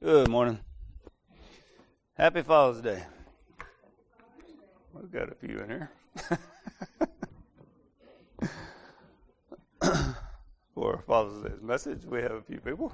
Good morning. Happy Father's Day. We've got a few in here. For Father's Day's message, we have a few people.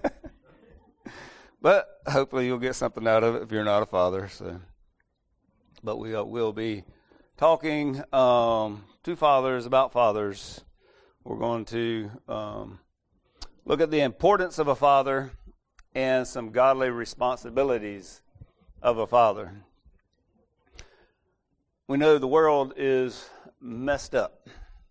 But hopefully you'll get something out of it if you're not a father. But we will be talking to fathers about fathers. We're going to look at the importance of a father and some godly responsibilities of a father. We know the world is messed up.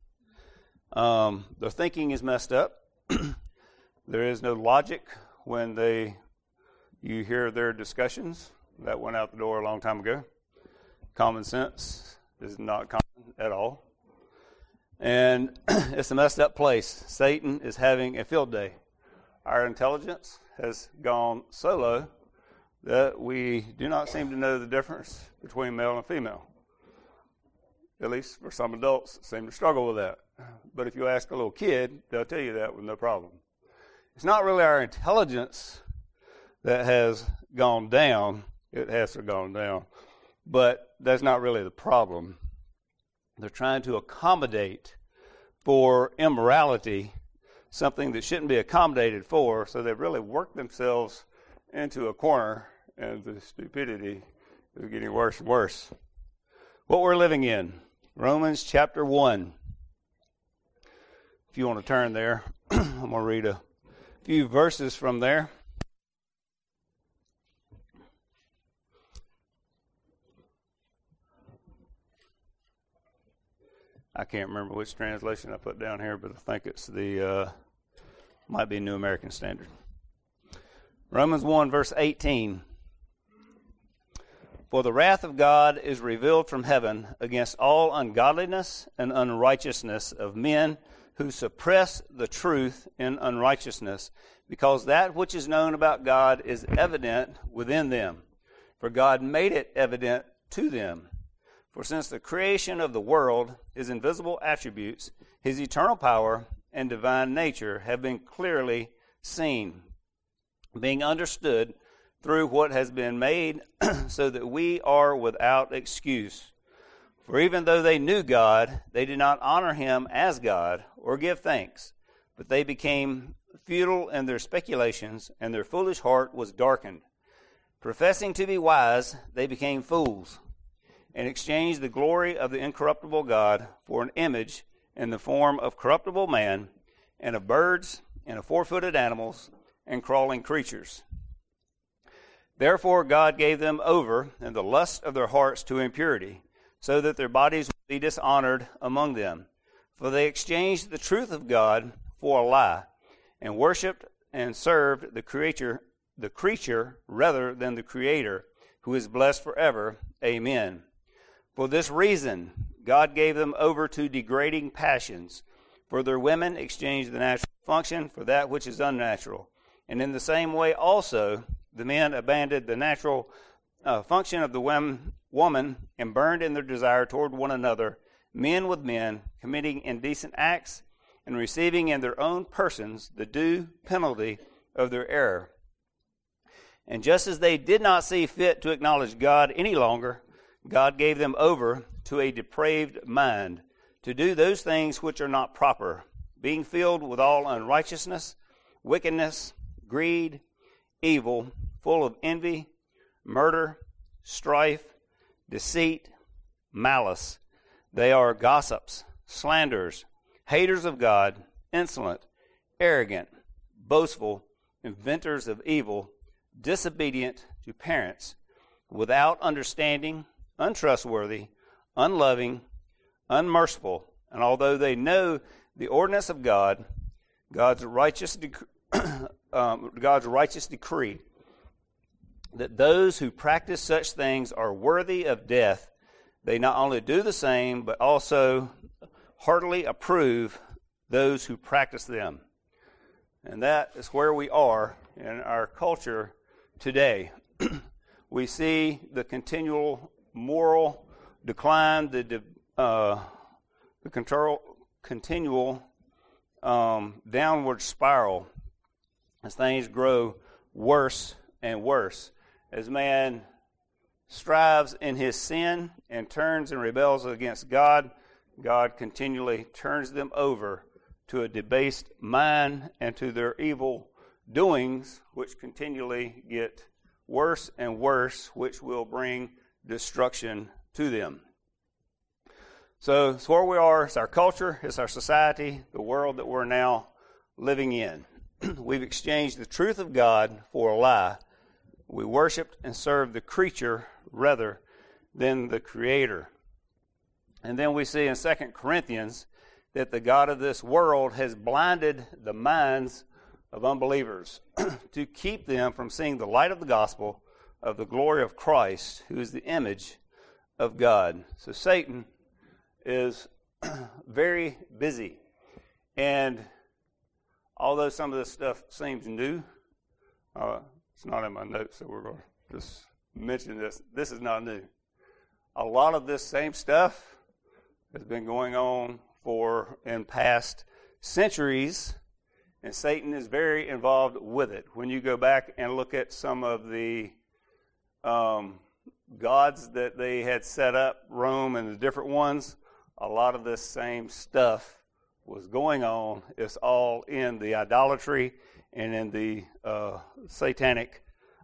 Their thinking is messed up. There is no logic when you hear their discussions. That went out the door a long time ago. Common sense is not common at all. And it's a messed up place. Satan is having a field day. Our intelligence has gone so low that we do not seem to know the difference between male and female. At least for some adults, seem to struggle with that. But if you ask a little kid, they'll tell you that with no problem. It's not really our intelligence that has gone down. It has to have gone down. But that's not really the problem. They're trying to accommodate for immorality something that shouldn't be accommodated for, so they've really worked themselves into a corner, and the stupidity is getting worse and worse. What we're living in, Romans chapter 1. If you want to turn there, I'm going to read a few verses from there. I can't remember which translation I put down here, but I think it's might be New American Standard. Romans 1, verse 18. For the wrath of God is revealed from heaven against all ungodliness and unrighteousness of men who suppress the truth in unrighteousness, because that which is known about God is evident within them. For God made it evident to them. For since the creation of the world, his invisible attributes, his eternal power, and divine nature have been clearly seen, being understood through what has been made, so that we are without excuse. For even though they knew God, they did not honor him as God or give thanks, but they became futile in their speculations, and their foolish heart was darkened. Professing to be wise, they became fools, and exchanged the glory of the incorruptible God for an image in the form of corruptible man, and of birds, and of four-footed animals, and crawling creatures. Therefore God gave them over in the lust of their hearts to impurity, so that their bodies would be dishonored among them. For they exchanged the truth of God for a lie, and worshipped and served the creature rather than the Creator, who is blessed forever. Amen. For this reason, God gave them over to degrading passions, for their women exchanged the natural function for that which is unnatural. And in the same way also, the men abandoned the natural function of the woman and burned in their desire toward one another, men with men, committing indecent acts and receiving in their own persons the due penalty of their error. And just as they did not see fit to acknowledge God any longer, God gave them over to a depraved mind, to do those things which are not proper, being filled with all unrighteousness, wickedness, greed, evil, full of envy, murder, strife, deceit, malice. They are gossips, slanderers, haters of God, insolent, arrogant, boastful, inventors of evil, disobedient to parents, without understanding, untrustworthy, unloving, unmerciful, and although they know the ordinance of God, God's righteous decree, that those who practice such things are worthy of death, they not only do the same, but also heartily approve those who practice them. And that is where we are in our culture today. We see the continual moral decline, the continual downward spiral as things grow worse and worse. As man strives in his sin and turns and rebels against God, God continually turns them over to a debased mind and to their evil doings, which continually get worse and worse, which will bring destruction to them. So it's where we are. It's our culture. It's our society, the world that we're now living in. We've exchanged the truth of God for a lie. We worshiped and served the creature rather than the Creator. And then we see in 2 Corinthians that the God of this world has blinded the minds of unbelievers to keep them from seeing the light of the gospel of the glory of Christ, who is the image of God. So Satan is very busy. And although some of this stuff seems new, it's not in my notes, so we're going to just mention this. This is not new. A lot of this same stuff has been going on in past centuries, and Satan is very involved with it. When you go back and look at some of the gods that they had set up, Rome and the different ones, a lot of this same stuff was going on. It's all in the idolatry and in the satanic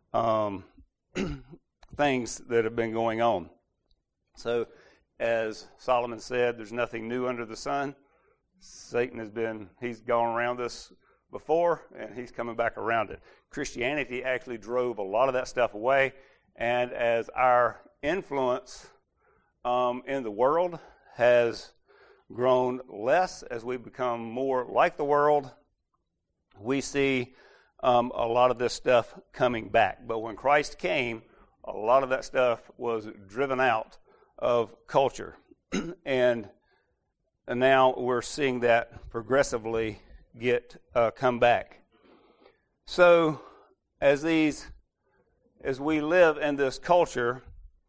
things that have been going on. So, as Solomon said, there's nothing new under the sun. Satan he's gone around this before, and he's coming back around it. Christianity actually drove a lot of that stuff away, and as our influence in the world has grown less, as we become more like the world, we see a lot of this stuff coming back. But when Christ came, a lot of that stuff was driven out of culture. and now we're seeing that progressively come back. So as we live in this culture,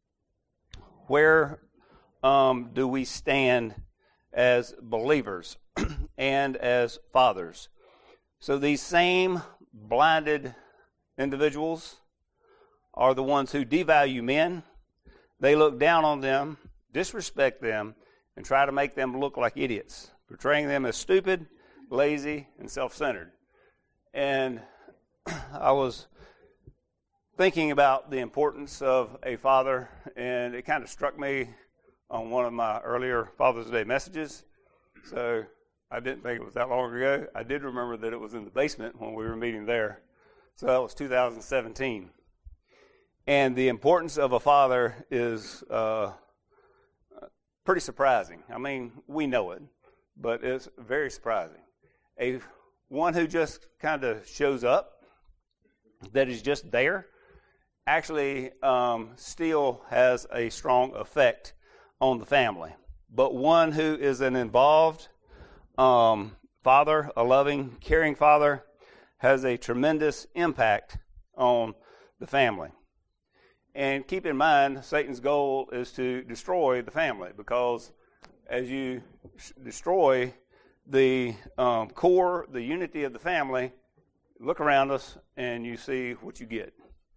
where do we stand as believers and as fathers? So these same blinded individuals are the ones who devalue men. They look down on them, disrespect them, and try to make them look like idiots, portraying them as stupid, lazy, and self-centered. And I was thinking about the importance of a father, and it kind of struck me on one of my earlier Father's Day messages. So I didn't think it was that long ago. I did remember that it was in the basement when we were meeting there. So that was 2017. And the importance of a father is pretty surprising. I mean, we know it, but it's very surprising. One who just kind of shows up, that is just there, actually still has a strong effect on the family. But one who is an involved father, a loving, caring father, has a tremendous impact on the family. And keep in mind, Satan's goal is to destroy the family, because as you destroy the core, the unity of the family, look around us and you see what you get.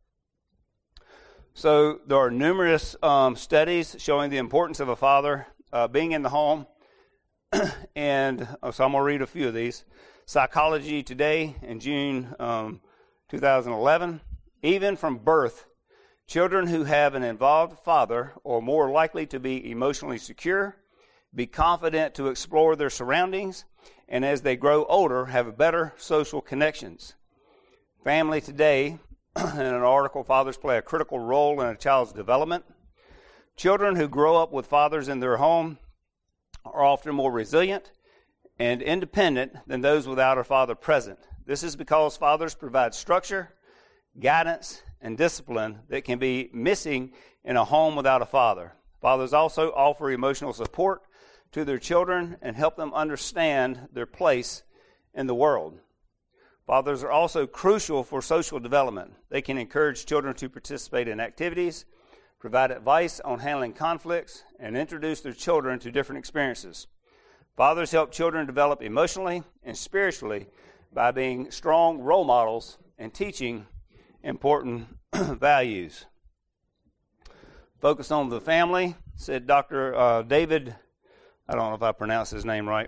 So there are numerous studies showing the importance of a father being in the home. And so I'm going to read a few of these. Psychology Today in June 2011. Even from birth, children who have an involved father are more likely to be emotionally secure, be confident to explore their surroundings, and as they grow older, have better social connections. Family Today, in an article, fathers play a critical role in a child's development. Children who grow up with fathers in their home are often more resilient and independent than those without a father present. This is because fathers provide structure, guidance, and discipline that can be missing in a home without a father. Fathers also offer emotional support to their children and help them understand their place in the world. Fathers are also crucial for social development. They can encourage children to participate in activities, provide advice on handling conflicts, and introduce their children to different experiences. Fathers help children develop emotionally and spiritually by being strong role models and teaching important values. Focus on the family, said Dr. David, I don't know if I pronounced his name right,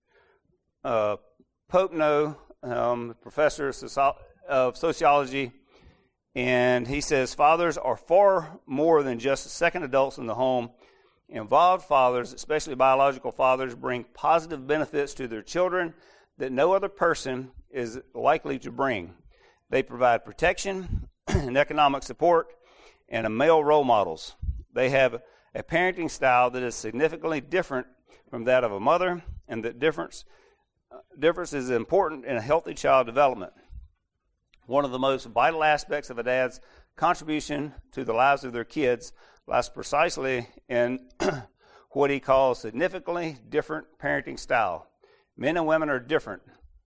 Popenoe, professor of sociology, and he says fathers are far more than just second adults in the home. Involved fathers, especially biological fathers, bring positive benefits to their children that no other person is likely to bring. They provide protection and economic support and are male role models. They have a parenting style that is significantly different from that of a mother, and that difference is important in a healthy child development. One of the most vital aspects of a dad's contribution to the lives of their kids lies precisely in what he calls significantly different parenting style. Men and women are different.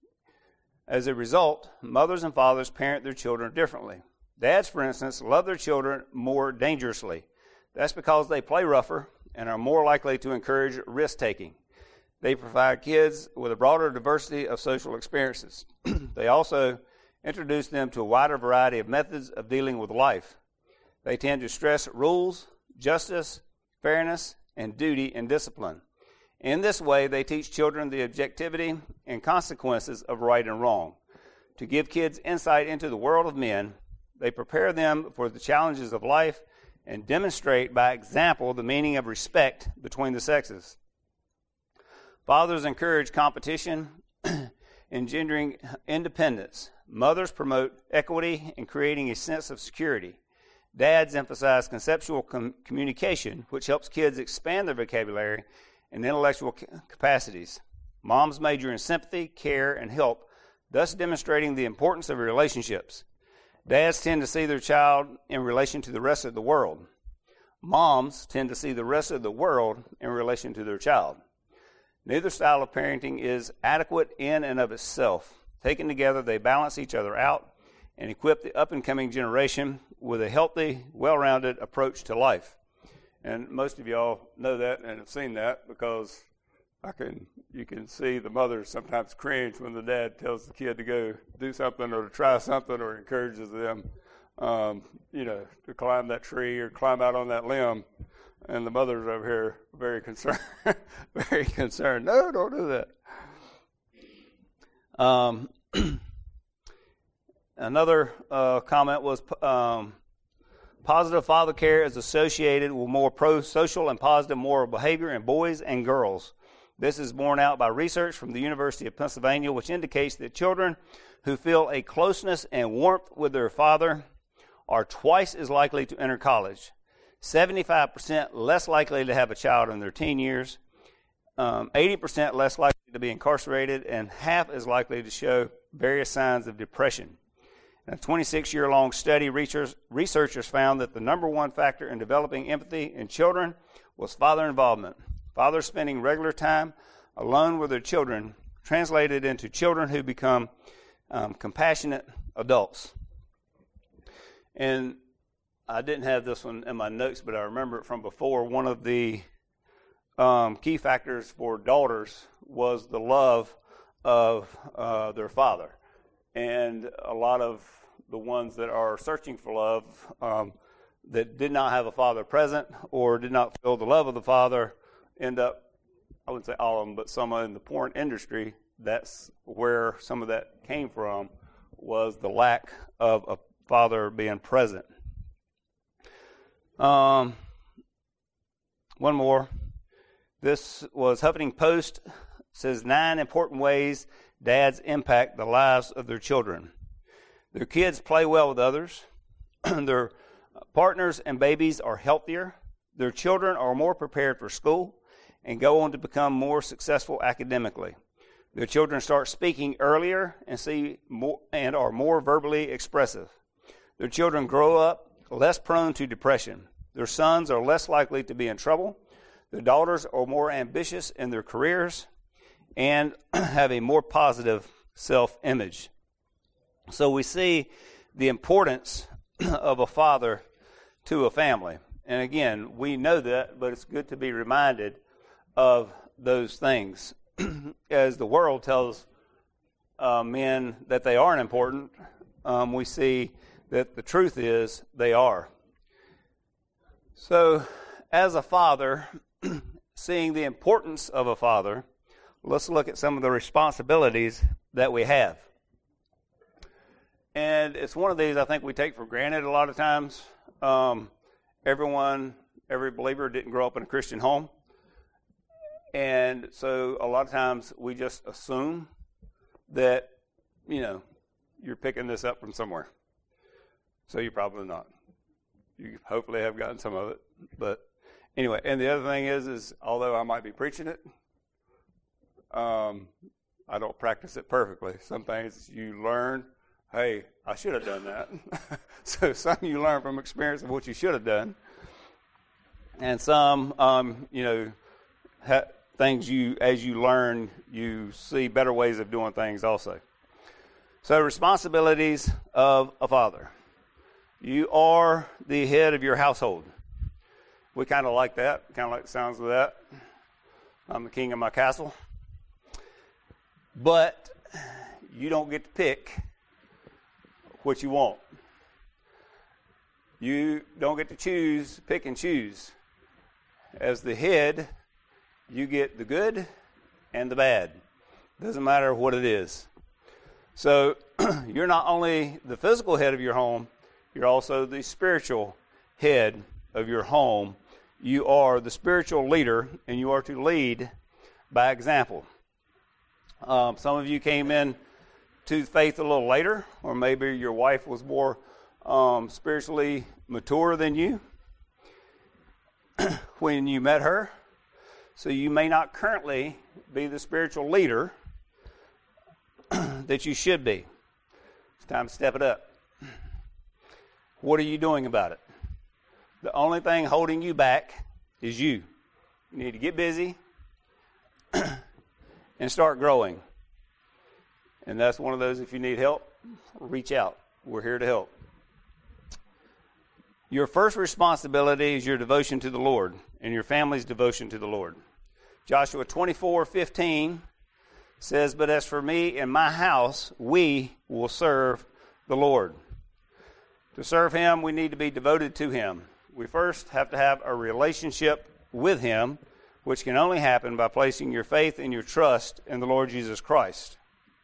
As a result, mothers and fathers parent their children differently. Dads, for instance, love their children more dangerously. That's because they play rougher and are more likely to encourage risk-taking. They provide kids with a broader diversity of social experiences. They also introduce them to a wider variety of methods of dealing with life. They tend to stress rules, justice, fairness, and duty and discipline. In this way, they teach children the objectivity and consequences of right and wrong. To give kids insight into the world of men, they prepare them for the challenges of life and demonstrate by example the meaning of respect between the sexes. Fathers encourage competition, engendering independence. Mothers promote equity and creating a sense of security. Dads emphasize conceptual communication, which helps kids expand their vocabulary and intellectual capacities. Moms major in sympathy, care, and help, thus demonstrating the importance of relationships. Dads tend to see their child in relation to the rest of the world. Moms tend to see the rest of the world in relation to their child. Neither style of parenting is adequate in and of itself. Taken together, they balance each other out and equip the up-and-coming generation with a healthy, well-rounded approach to life. And most of y'all know that and have seen that because you can see the mothers sometimes cringe when the dad tells the kid to go do something or to try something or encourages them, to climb that tree or climb out on that limb. And the mothers over here very concerned, very concerned. No, don't do that. Another comment was positive father care is associated with more pro-social and positive moral behavior in boys and girls. This is borne out by research from the University of Pennsylvania, which indicates that children who feel a closeness and warmth with their father are twice as likely to enter college, 75% less likely to have a child in their teen years, 80% less likely to be incarcerated, and half as likely to show various signs of depression. In a 26-year-long study, researchers found that the number one factor in developing empathy in children was father involvement. Fathers spending regular time alone with their children translated into children who become compassionate adults. And I didn't have this one in my notes, but I remember it from before. One of the key factors for daughters was the love of their father. And a lot of the ones that are searching for love that did not have a father present or did not feel the love of the father end up, I wouldn't say all of them, but some in the porn industry, that's where some of that came from, was the lack of a father being present. One more. This was Huffington Post. It says 9 important ways dads impact the lives of their children. Their kids play well with others. Their partners and babies are healthier. Their children are more prepared for school and go on to become more successful academically. Their children start speaking earlier and are more verbally expressive. Their children grow up less prone to depression. Their sons are less likely to be in trouble. Their daughters are more ambitious in their careers and have a more positive self-image. So we see the importance of a father to a family. And again, we know that, but it's good to be reminded of those things. As the world tells men that they aren't important, we see that the truth is they are. So, as a father, seeing the importance of a father, let's look at some of the responsibilities that we have. And it's one of these I think we take for granted a lot of times. Every believer didn't grow up in a Christian home. And so a lot of times we just assume that, you're picking this up from somewhere. So you're probably not. You hopefully have gotten some of it. But anyway, and the other thing is although I might be preaching it, I don't practice it perfectly. Some things you learn, hey, I should have done that. So some you learn from experience of what you should have done. And some, things as you learn, you see better ways of doing things also. So responsibilities of a father. You are the head of your household. We kind of like that, kind of like the sounds of that. I'm the king of my castle. But you don't get to pick what you want. You don't get to pick and choose. As the head, you get the good and the bad. Doesn't matter what it is. So you're not only the physical head of your home, you're also the spiritual head of your home. You are the spiritual leader, and you are to lead by example. Some of you came in to faith a little later, or maybe your wife was more spiritually mature than you when you met her. So you may not currently be the spiritual leader that you should be. It's time to step it up. What are you doing about it? The only thing holding you back is you. You need to get busy and start growing. And that's one of those, if you need help, reach out. We're here to help. Your first responsibility is your devotion to the Lord and your family's devotion to the Lord. Joshua 24:15 says, "But as for me and my house, we will serve the Lord." To serve Him, we need to be devoted to Him. We first have to have a relationship with Him, which can only happen by placing your faith and your trust in the Lord Jesus Christ.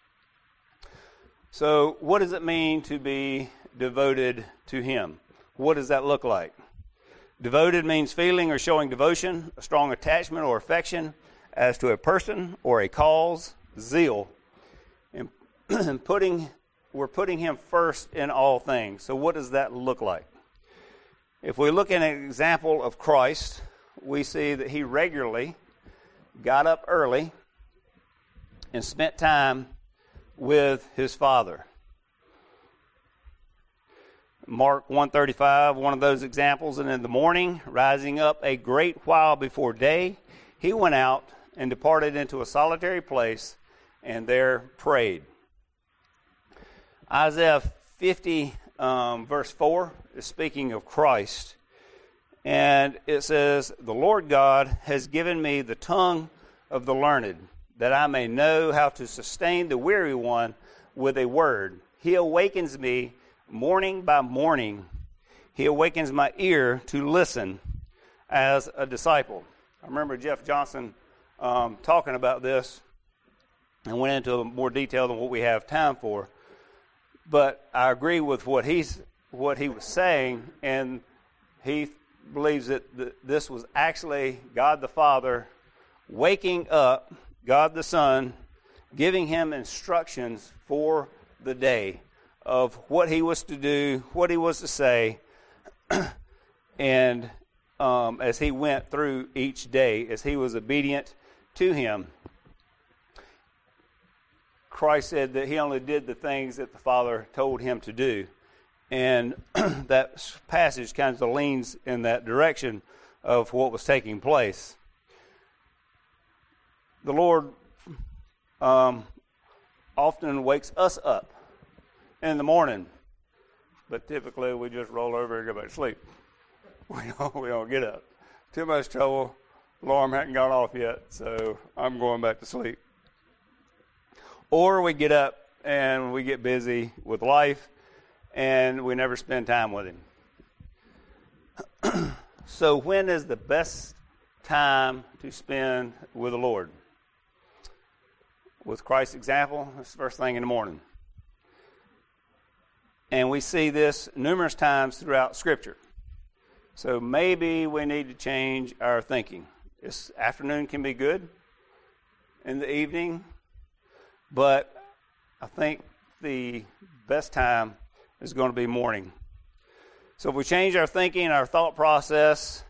So, what does it mean to be devoted to Him? What does that look like? Devoted means feeling or showing devotion, a strong attachment or affection as to a person or a cause, zeal. And we're putting Him first in all things. So what does that look like? If we look at an example of Christ, we see that He regularly got up early and spent time with His Father. Mark 1:35, one of those examples. "And in the morning, rising up a great while before day, He went out and departed into a solitary place and there prayed." Isaiah 50, verse 4, is speaking of Christ. And it says, "The Lord God has given me the tongue of the learned, that I may know how to sustain the weary one with a word. He awakens me morning by morning. He awakens my ear to listen as a disciple." I remember Jeff Johnson talking about this and went into more detail than what we have time for. But I agree with what he was saying, and he believes that this was actually God the Father waking up God the Son, giving him instructions for the day of what he was to do, what he was to say, and as he went through each day, as he was obedient to him. Christ said that he only did the things that the Father told him to do. And that passage kind of leans in that direction of what was taking place. The Lord often wakes us up in the morning, but typically we just roll over and go back to sleep. We don't get up. Too much trouble. Alarm hadn't gone off yet, so I'm going back to sleep. Or we get up and we get busy with life, and we never spend time with him. So when is the best time to spend with the Lord? With Christ's example, it's the first thing in the morning. And we see this numerous times throughout Scripture. So maybe we need to change our thinking. This afternoon can be good in the evening, but I think the best time is going to be morning. So if we change our thinking, our thought process,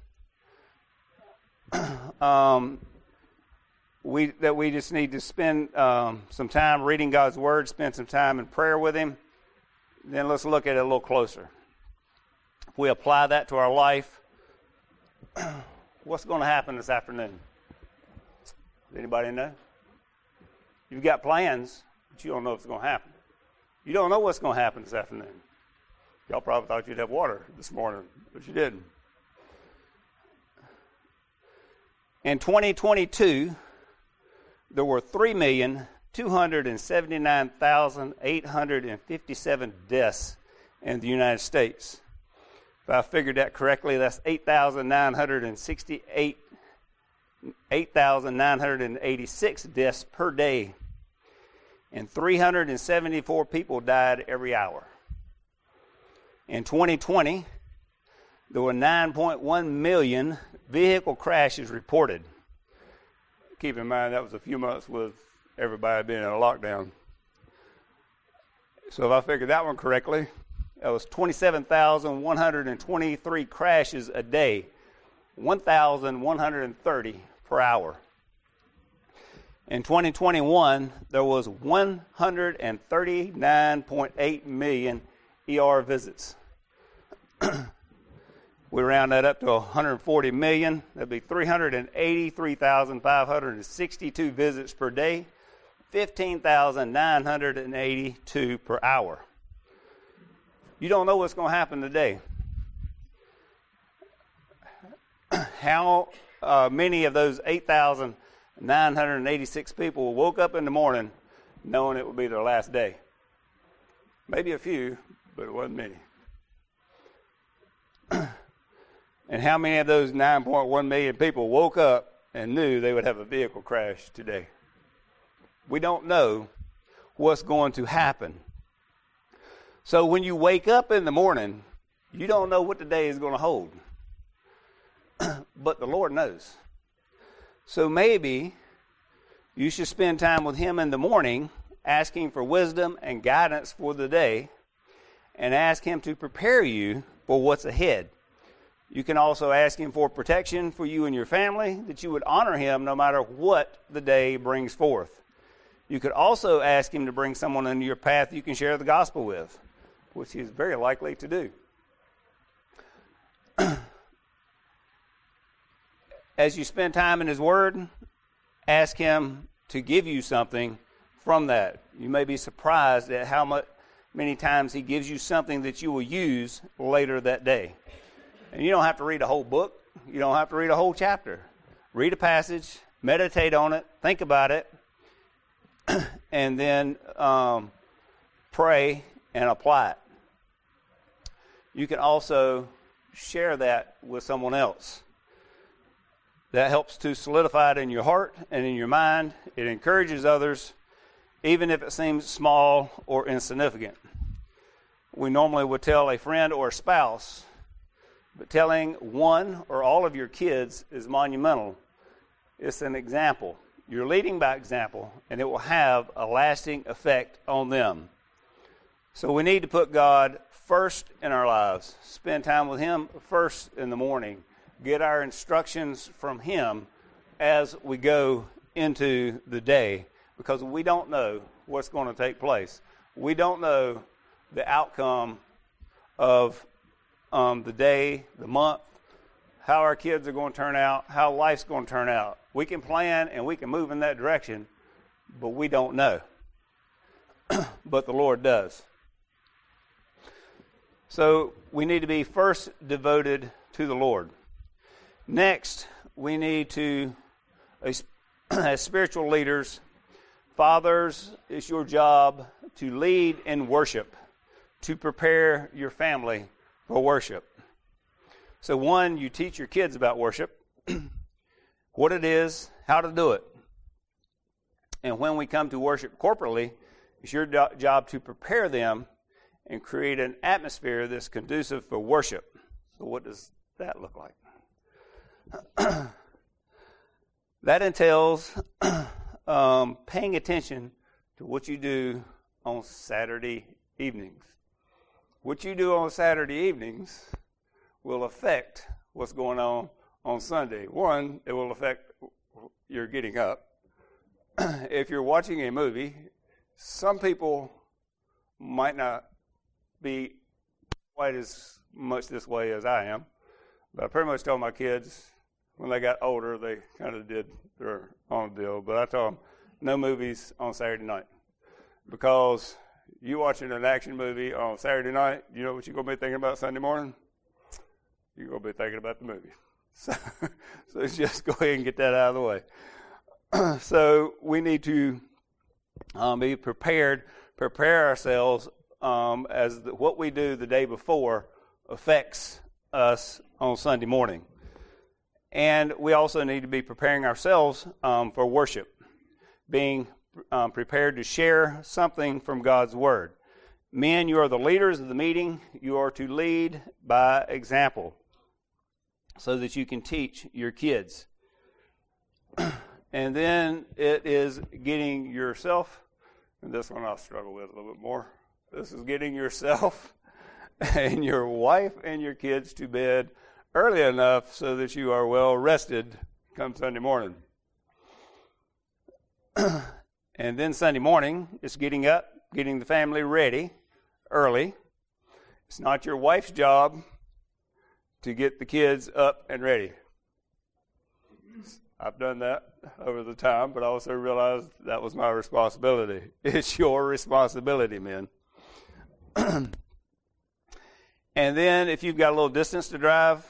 we just need to spend some time reading God's Word, spend some time in prayer with Him. Then let's look at it a little closer. If we apply that to our life, what's going to happen this afternoon? Does anybody know? You've got plans, but you don't know if it's going to happen. You don't know what's going to happen this afternoon. Y'all probably thought you'd have water this morning, but you didn't. In 2022, there were 3,279,857 deaths in the United States. If I figured that correctly, that's 8,986 deaths per day. And 374 people died every hour. In 2020, there were 9.1 million vehicle crashes reported. Keep in mind, that was a few months with everybody being in a lockdown. So if I figured that one correctly, that was 27,123 crashes a day, 1,130 per hour. In 2021, there was 139.8 million ER visits. We round that up to 140 million. That'd be 383,562 visits per day, 15,982 per hour. You don't know what's going to happen today. How many of those 8,986 people woke up in the morning knowing it would be their last day? Maybe a few, but it wasn't many. And how many of those 9.1 million people woke up and knew they would have a vehicle crash today? We don't know what's going to happen. So when you wake up in the morning, you don't know what the day is going to hold. But the Lord knows. So maybe you should spend time with Him in the morning, asking for wisdom and guidance for the day, and ask Him to prepare you for what's ahead. You can also ask Him for protection for you and your family, that you would honor Him no matter what the day brings forth. You could also ask Him to bring someone into your path you can share the gospel with, which He is very likely to do. As you spend time in His Word, ask Him to give you something from that. You may be surprised at how many times He gives you something that you will use later that day. And you don't have to read a whole book. You don't have to read a whole chapter. Read a passage, meditate on it, think about it, and then pray and apply it. You can also share that with someone else. That helps to solidify it in your heart and in your mind. It encourages others, even if it seems small or insignificant. We normally would tell a friend or a spouse, but telling one or all of your kids is monumental. It's an example. You're leading by example, and it will have a lasting effect on them. So we need to put God first in our lives. Spend time with Him first in the morning. Get our instructions from Him as we go into the day, because we don't know what's going to take place. We don't know the outcome of the day, the month, how our kids are going to turn out, how life's going to turn out. We can plan and we can move in that direction, but we don't know. But the Lord does. So we need to be first devoted to the Lord. Next, we need to, as spiritual leaders, fathers, it's your job to lead in worship. to prepare your family for worship. So one, you teach your kids about worship, what it is, how to do it. And when we come to worship corporately, it's your job to prepare them and create an atmosphere that's conducive for worship. So what does that look like? That entails paying attention to what you do on Saturday evenings. What you do on Saturday evenings will affect what's going on Sunday. One, it will affect your getting up. If you're watching a movie, some people might not be quite as much this way as I am, but I pretty much told my kids when they got older, they kind of did their own deal, but I told them no movies on Saturday night, because you watching an action movie on Saturday night, you know what you're going to be thinking about Sunday morning? You're going to be thinking about the movie. So just go ahead and get that out of the way. So we need to be prepared, prepare ourselves as what we do the day before affects us on Sunday morning. And we also need to be preparing ourselves for worship, being prepared to share something from God's Word. Men, you are the leaders of the meeting. You are to lead by example so that you can teach your kids. And then it is getting yourself, and this one I'll struggle with a little bit more. This is getting yourself and your wife and your kids to bed early enough so that you are well rested come Sunday morning. And then Sunday morning, it's getting up, getting the family ready early. It's not your wife's job to get the kids up and ready. I've done that over the time, but I also realized that was my responsibility. It's your responsibility, men. And then if you've got a little distance to drive,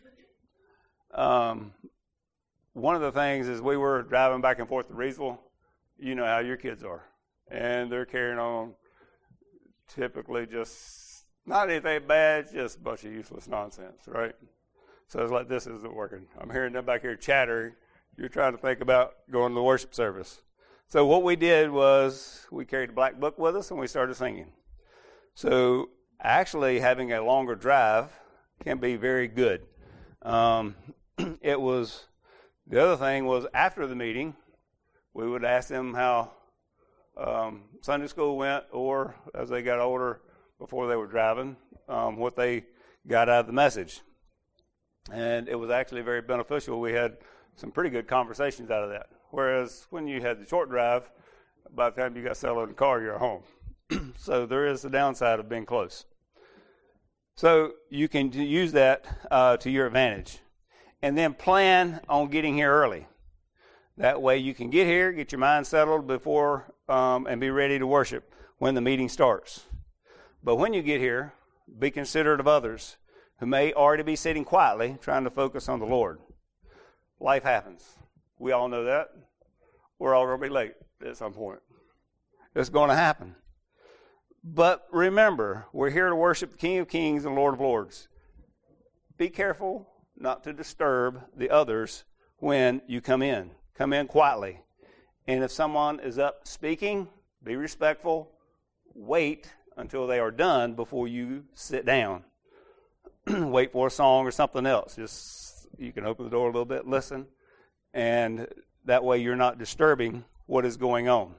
one of the things is we were driving back and forth to Reedsville. You know how your kids are. And they're carrying on typically just not anything bad, just a bunch of useless nonsense, right? So it's like, this isn't working. I'm hearing them back here chattering. You're trying to think about going to the worship service. So what we did was we carried a black book with us and we started singing. So actually having a longer drive can be very good. It was, the other thing was after the meeting, we would ask them how Sunday school went, or as they got older before they were driving, what they got out of the message. And it was actually very beneficial. We had some pretty good conversations out of that. Whereas when you had the short drive, by the time you got settled in the car, you're home. So there is the downside of being close. So you can use that to your advantage. And then plan on getting here early. That way you can get here, get your mind settled before, and be ready to worship when the meeting starts. But when you get here, be considerate of others who may already be sitting quietly trying to focus on the Lord. Life happens. We all know that. We're all going to be late at some point. It's going to happen. But remember, we're here to worship the King of Kings and Lord of Lords. Be careful not to disturb the others when you come in. Come in quietly. And if someone is up speaking, be respectful. Wait until they are done before you sit down. Wait for a song or something else. Just, you can open the door a little bit, listen, and that way you're not disturbing what is going on.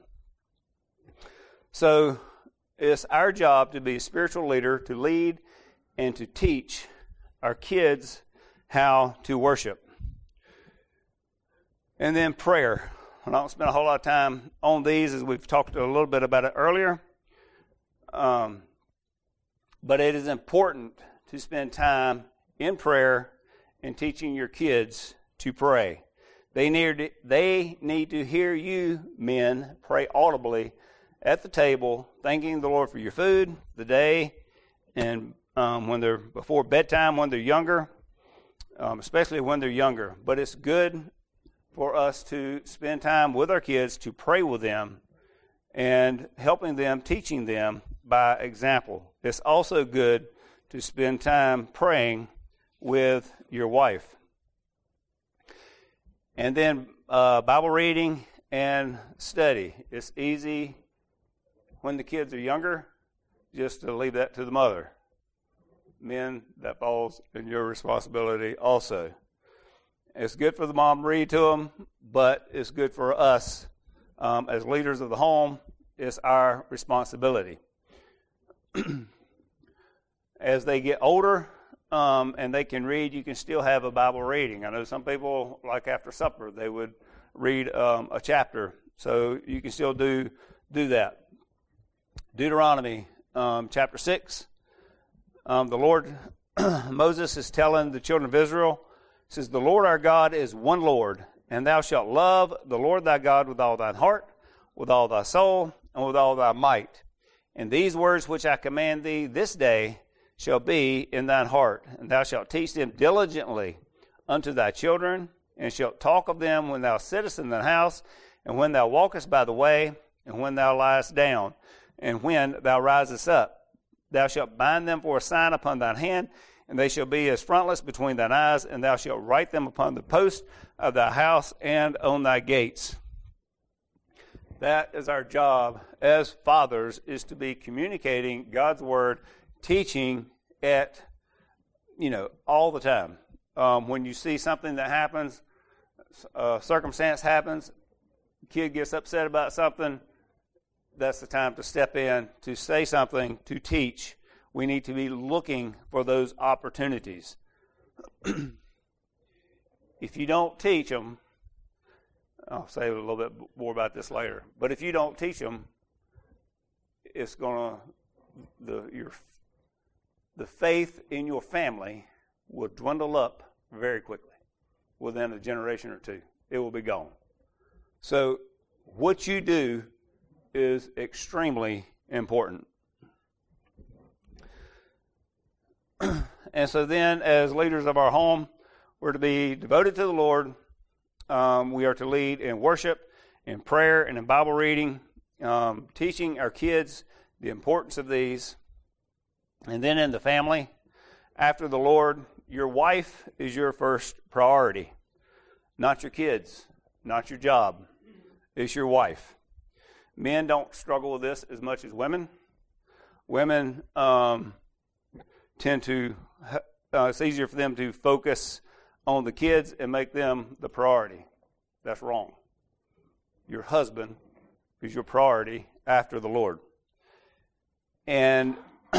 So it's our job to be a spiritual leader, to lead and to teach our kids how to worship. And then prayer. I don't spend a whole lot of time on these, as we've talked a little bit about it earlier. But it is important to spend time in prayer and teaching your kids to pray. They need to hear you, men, pray audibly at the table, thanking the Lord for your food, the day, and when they're before bedtime, when they're younger, especially when they're younger. But it's good for us to spend time with our kids, to pray with them, and helping them, teaching them by example. It's also good to spend time praying with your wife. And then Bible reading and study. It's easy when the kids are younger just to leave that to the mother. Men, that falls in your responsibility also. It's good for the mom to read to them, but it's good for us as leaders of the home. It's our responsibility. As they get older and they can read, you can still have a Bible reading. I know some people, like after supper, they would read a chapter. So you can still do that. Deuteronomy chapter 6. The Lord, Moses is telling the children of Israel, says, "The Lord our God is one Lord, and thou shalt love the Lord thy God with all thine heart, with all thy soul, and with all thy might. And these words which I command thee this day shall be in thine heart, and thou shalt teach them diligently unto thy children, and shalt talk of them when thou sittest in thine house, and when thou walkest by the way, and when thou liest down, and when thou risest up. Thou shalt bind them for a sign upon thine hand, and they shall be as frontlets between thine eyes, and thou shalt write them upon the posts of thy house and on thy gates." That is our job as fathers, is to be communicating God's word, teaching it, all the time. When you see something that happens, a circumstance happens, kid gets upset about something, that's the time to step in, to say something, to teach. We need to be looking for those opportunities. If you don't teach them, I'll say a little bit more about this later, but if you don't teach them, it's going to, the faith in your family will dwindle up very quickly. Within a generation or two, it will be gone. So what you do is extremely important. And so then, as leaders of our home, we're to be devoted to the Lord. We are to lead in worship, in prayer, and in Bible reading, teaching our kids the importance of these. And then in the family, after the Lord, your wife is your first priority. Not your kids, not your job. It's your wife. Men don't struggle with this as much as women. Women tend to, it's easier for them to focus on the kids and make them the priority. That's wrong. Your husband is your priority after the Lord. And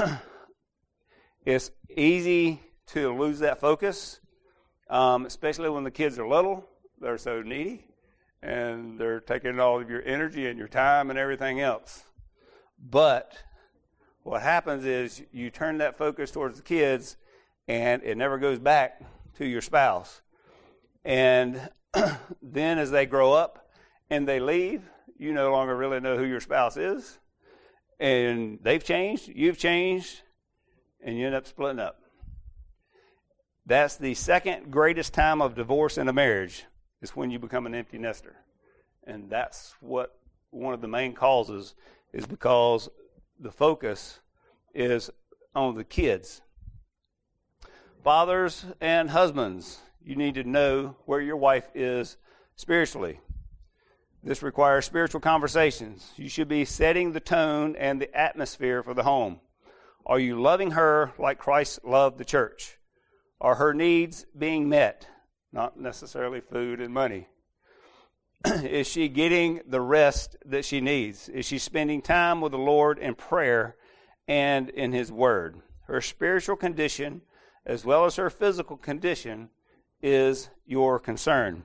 it's easy to lose that focus, especially when the kids are little. They're so needy, and they're taking all of your energy and your time and everything else. But what happens is you turn that focus towards the kids, and it never goes back to your spouse. And then as they grow up and they leave, you no longer really know who your spouse is. And they've changed, you've changed, and you end up splitting up. That's the second greatest time of divorce in a marriage, is when you become an empty nester. And that's what one of the main causes is, because the focus is on the kids. Fathers and husbands, you need to know where your wife is spiritually. This requires spiritual conversations. You should be setting the tone and the atmosphere for the home. Are you loving her like Christ loved the church? Are her needs being met? Not necessarily food and money. Is she getting the rest that she needs? Is she spending time with the Lord in prayer and in His Word? Her spiritual condition, as well as her physical condition, is your concern.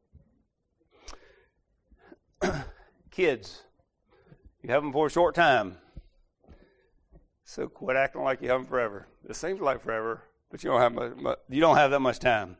Kids, you have them for a short time, so quit acting like you have them forever. It seems like forever, but you don't have that much time.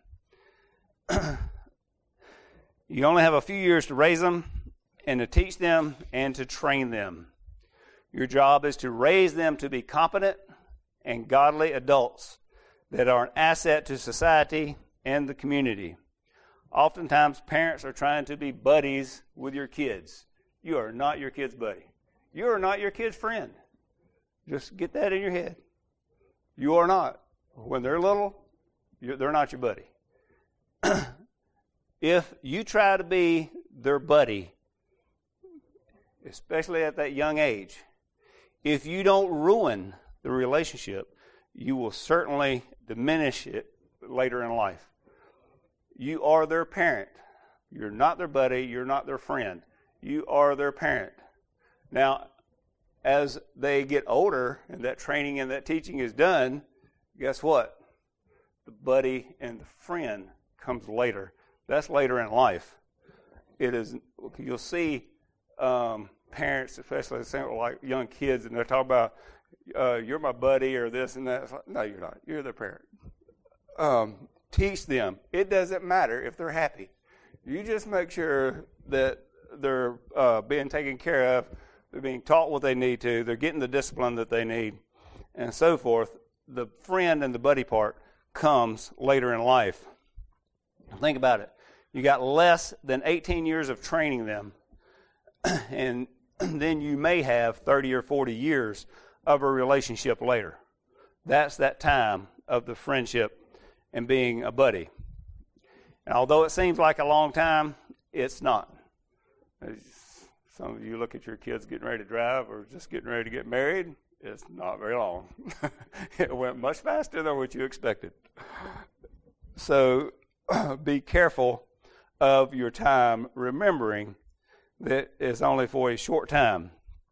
You only have a few years to raise them and to teach them and to train them. Your job is to raise them to be competent and godly adults that are an asset to society and the community. Oftentimes, parents are trying to be buddies with your kids. You are not your kid's buddy. You are not your kid's friend. Just get that in your head. You are not. When they're little, they're not your buddy. If you try to be their buddy, especially at that young age, if you don't ruin the relationship, you will certainly diminish it later in life. You are their parent. You're not their buddy. You're not their friend. You are their parent. Now, as they get older and that training and that teaching is done, guess what? The buddy and the friend comes later. That's later in life. It is. You'll see parents, especially like young kids, and they're talking about, you're my buddy or this and that. It's like, no, you're not. You're their parent. Teach them. It doesn't matter if they're happy. You just make sure that they're being taken care of, they're being taught what they need to, they're getting the discipline that they need, and so forth. The friend and the buddy part comes later in life. Think about it. You got less than 18 years of training them, and then you may have 30 or 40 years of a relationship later. That's that time of the friendship and being a buddy. And although it seems like a long time, it's not. Some of you look at your kids getting ready to drive or just getting ready to get married. It's not very long. It went much faster than what you expected. So be careful of your time, remembering that it's only for a short time.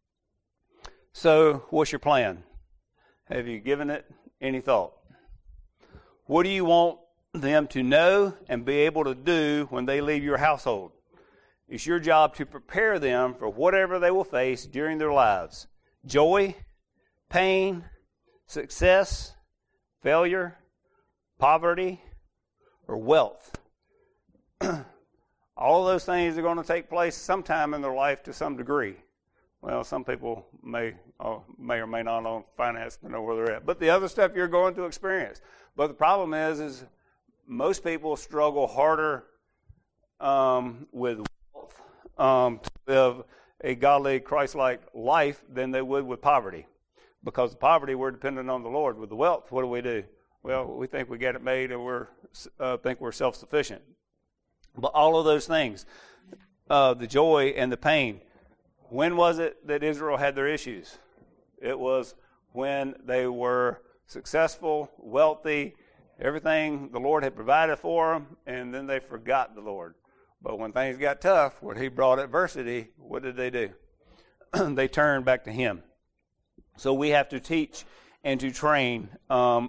So what's your plan? Have you given it any thought? What do you want them to know and be able to do when they leave your household? It's your job to prepare them for whatever they will face during their lives. Joy, pain, success, failure, poverty, or wealth. All of those things are going to take place sometime in their life to some degree. Well, some people may or may not on finance to know where they're at. But the other stuff you're going to experience. But the problem is most people struggle harder with wealth to live a godly, Christ-like life than they would with poverty. Because of poverty, we're dependent on the Lord. With the wealth, what do? Well, we think we get it made and we think we're self-sufficient. But all of those things, the joy and the pain, when was it that Israel had their issues? It was when they were successful, wealthy, everything the Lord had provided for them, and then they forgot the Lord. But when things got tough, when He brought adversity, what did they do? They turned back to Him. So we have to teach and to train our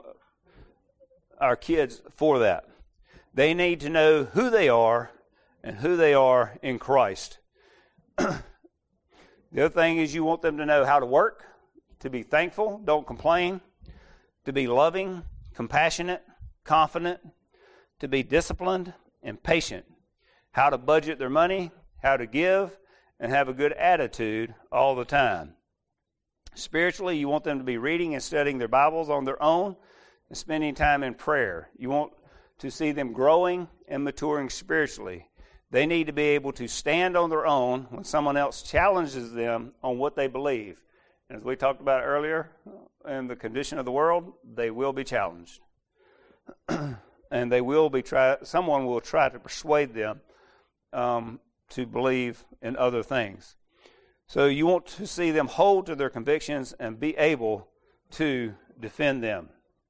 kids for that. They need to know who they are and who they are in Christ. The other thing is you want them to know how to work, to be thankful, don't complain, to be loving, compassionate, confident, to be disciplined and patient, how to budget their money, how to give, and have a good attitude all the time. Spiritually, you want them to be reading and studying their Bibles on their own and spending time in prayer. You want to see them growing and maturing spiritually. They need to be able to stand on their own when someone else challenges them on what they believe. And as we talked about earlier, in the condition of the world, they will be challenged. And they will be someone will try to persuade them to believe in other things. So you want to see them hold to their convictions and be able to defend them.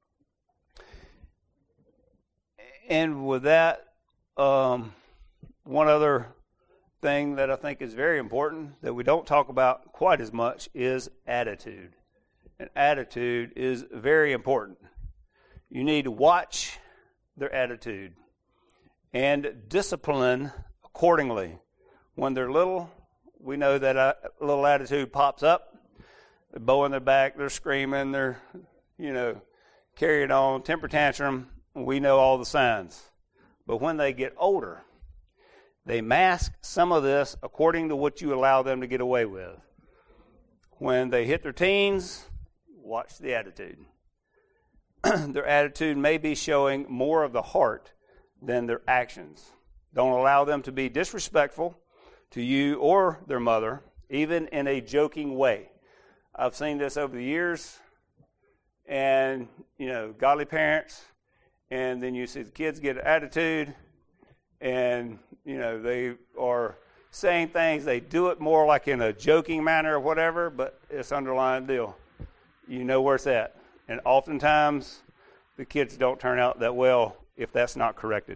And with that, one other thing that I think is very important that we don't talk about quite as much is attitude. And attitude is very important. You need to watch their attitude and discipline accordingly. When they're little, we know that a little attitude pops up. They're bowing their back, they're screaming, they're, carrying on, temper tantrum. We know all the signs. But when they get older, they mask some of this according to what you allow them to get away with. When they hit their teens, watch the attitude. Their attitude may be showing more of the heart than their actions. Don't allow them to be disrespectful to you or their mother, even in a joking way. I've seen this over the years, and, godly parents, and then you see the kids get an attitude, and, they are saying things. They do it more like in a joking manner or whatever, but it's underlying deal. You know where it's at. And oftentimes, the kids don't turn out that well if that's not corrected.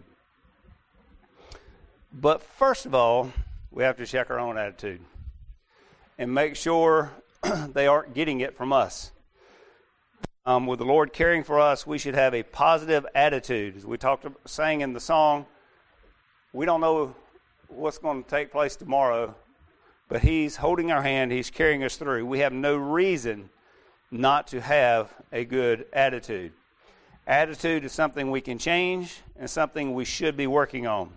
But first of all, we have to check our own attitude and make sure they aren't getting it from us. With the Lord caring for us, we should have a positive attitude. As we sang in the song, we don't know what's going to take place tomorrow, but He's holding our hand. He's carrying us through. We have no reason not to have a good attitude. Attitude is something we can change and something we should be working on.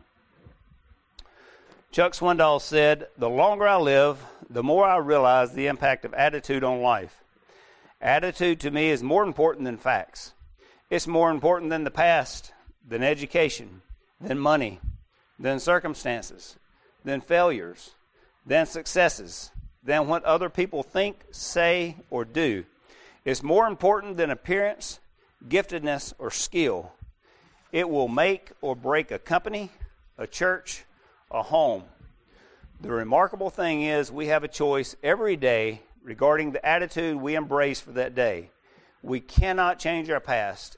Chuck Swindoll said, "The longer I live, the more I realize the impact of attitude on life. Attitude to me is more important than facts. It's more important than the past, than education, than money, than circumstances, than failures, than successes, than what other people think, say, or do. It's more important than appearance, giftedness, or skill. It will make or break a company, a church, a home. The remarkable thing is we have a choice every day regarding the attitude we embrace for that day. We cannot change our past.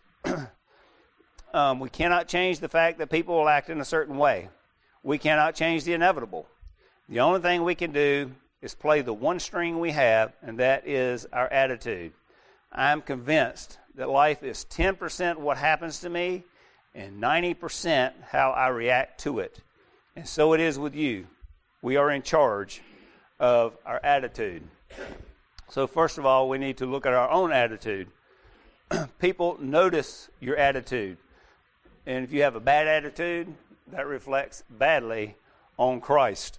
We cannot change the fact that people will act in a certain way. We cannot change the inevitable. The only thing we can do is play the one string we have, and that is our attitude. I'm convinced that life is 10% what happens to me and 90% how I react to it. And so it is with you. We are in charge of our attitude. So first of all, we need to look at our own attitude. People notice your attitude. And if you have a bad attitude, that reflects badly on Christ.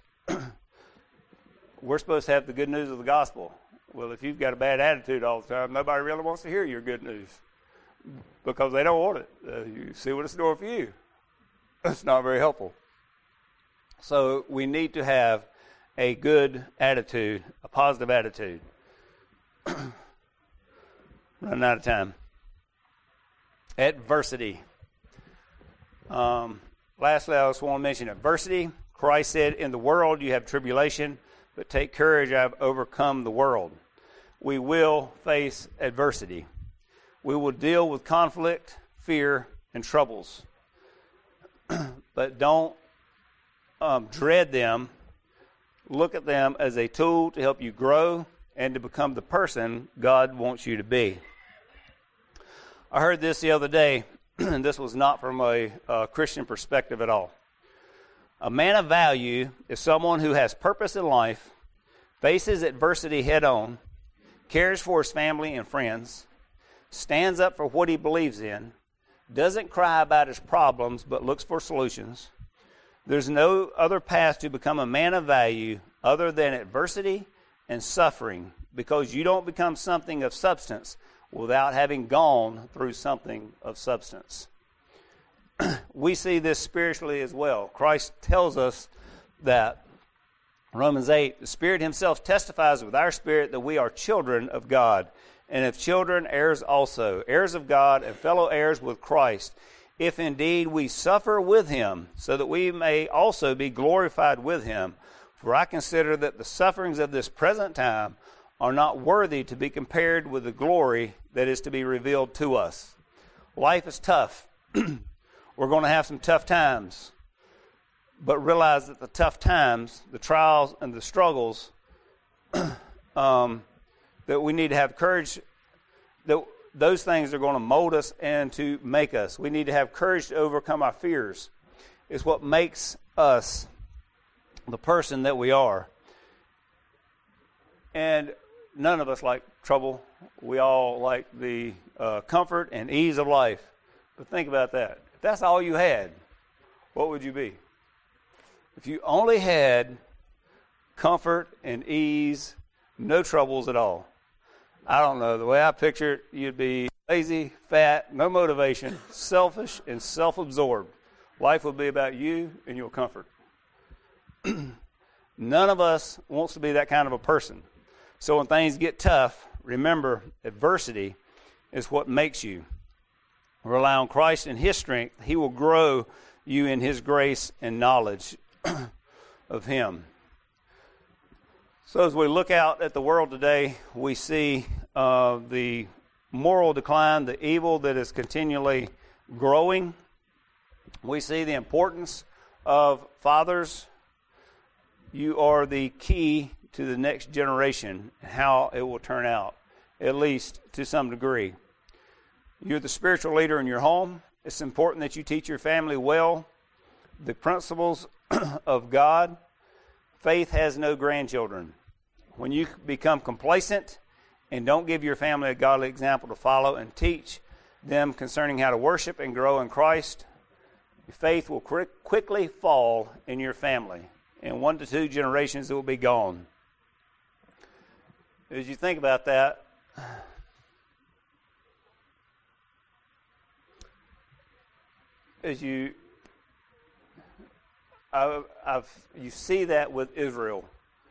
We're supposed to have the good news of the gospel. Well, if you've got a bad attitude all the time, nobody really wants to hear your good news because they don't want it. You see what it's doing for you. That's not very helpful. So we need to have a good attitude, a positive attitude. Running out of time. Adversity. Lastly, I just want to mention adversity. Christ said, "In the world you have tribulation, but take courage, I have overcome the world." We will face adversity. We will deal with conflict, fear, and troubles. But don't dread them. Look at them as a tool to help you grow and to become the person God wants you to be. I heard this the other day, and this was not from a Christian perspective at all. A man of value is someone who has purpose in life, faces adversity head on, cares for his family and friends, stands up for what he believes in, doesn't cry about his problems but looks for solutions. There's no other path to become a man of value other than adversity and suffering, because you don't become something of substance without having gone through something of substance. We see this spiritually as well. Christ tells us that, Romans 8, the Spirit Himself testifies with our spirit that we are children of God, and if children, heirs also, heirs of God and fellow heirs with Christ, if indeed we suffer with Him, so that we may also be glorified with Him. For I consider that the sufferings of this present time are not worthy to be compared with the glory that is to be revealed to us. Life is tough. We're going to have some tough times. But realize that the tough times, the trials and the struggles, that we need to have courage, that those things are going to mold us and to make us. We need to have courage to overcome our fears. It's what makes us the person that we are. And none of us like trouble. We all like the comfort and ease of life. But think about that. If that's all you had, what would you be? If you only had comfort and ease, no troubles at all, I don't know. The way I picture it, you'd be lazy, fat, no motivation, selfish, and self-absorbed. Life would be about you and your comfort. None of us wants to be that kind of a person. So when things get tough, remember, adversity is what makes you. Rely on Christ and His strength. He will grow you in His grace and knowledge of Him. So as we look out at the world today, we see the moral decline, the evil that is continually growing. We see the importance of fathers. You are the key to the next generation and how it will turn out, at least to some degree. You're the spiritual leader in your home. It's important that you teach your family well the principles of God. Faith has no grandchildren. When you become complacent and don't give your family a godly example to follow and teach them concerning how to worship and grow in Christ, your faith will quickly fall in your family. In 1 to 2 generations, it will be gone. As you think about that, you see that with Israel.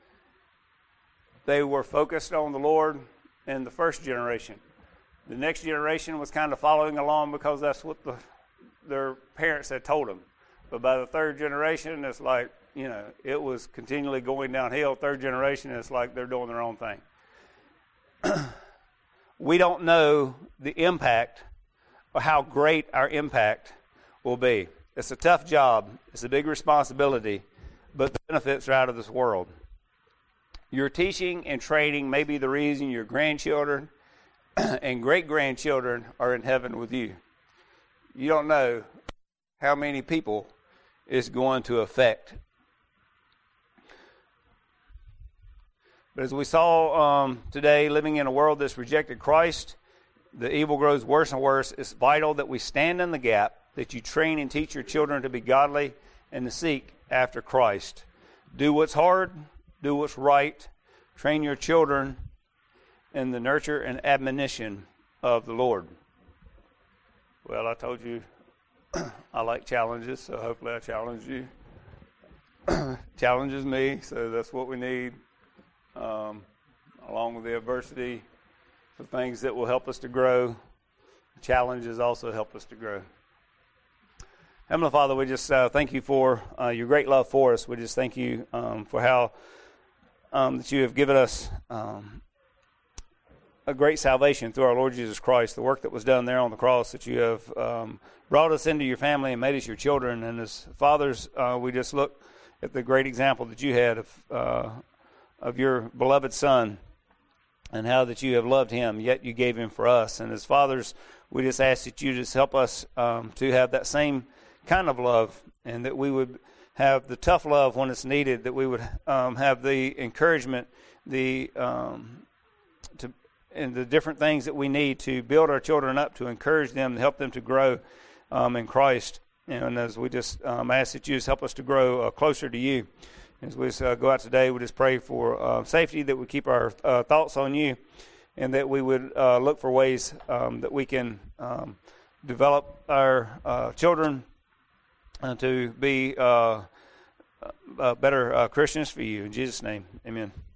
They were focused on the Lord in the first generation. The next generation was kind of following along because that's what their parents had told them. But by the third generation, it's like, it was continually going downhill. Third generation, it's like they're doing their own thing. We don't know the impact or how great our impact will be. It's a tough job. It's a big responsibility, but the benefits are out of this world. Your teaching and training may be the reason your grandchildren and great-grandchildren are in heaven with you. You don't know how many people it's going to affect. But as we saw today, living in a world that's rejected Christ, the evil grows worse and worse. It's vital that we stand in the gap, that you train and teach your children to be godly and to seek after Christ. Do what's hard, do what's right. Train your children in the nurture and admonition of the Lord. Well, I told you I like challenges, so hopefully I challenge you. Challenges me, so that's what we need. Along with the adversity, the things that will help us to grow. Challenges also help us to grow. Heavenly Father, we just thank you for your great love for us. We just thank you for how that you have given us a great salvation through our Lord Jesus Christ, the work that was done there on the cross, that you have brought us into your family and made us your children. And as fathers, we just look at the great example that you had of your beloved Son and how that you have loved him, yet you gave him for us. And as fathers, we just ask that you just help us to have that same kind of love, and that we would have the tough love when it's needed, that we would have the encouragement, and the different things that we need to build our children up, to encourage them, to help them to grow in Christ. And as we just ask that you just help us to grow closer to you. As we go out today, we just pray for safety, that we keep our thoughts on you, and that we would look for ways that we can develop our children to be better Christians for you. In Jesus' name, amen.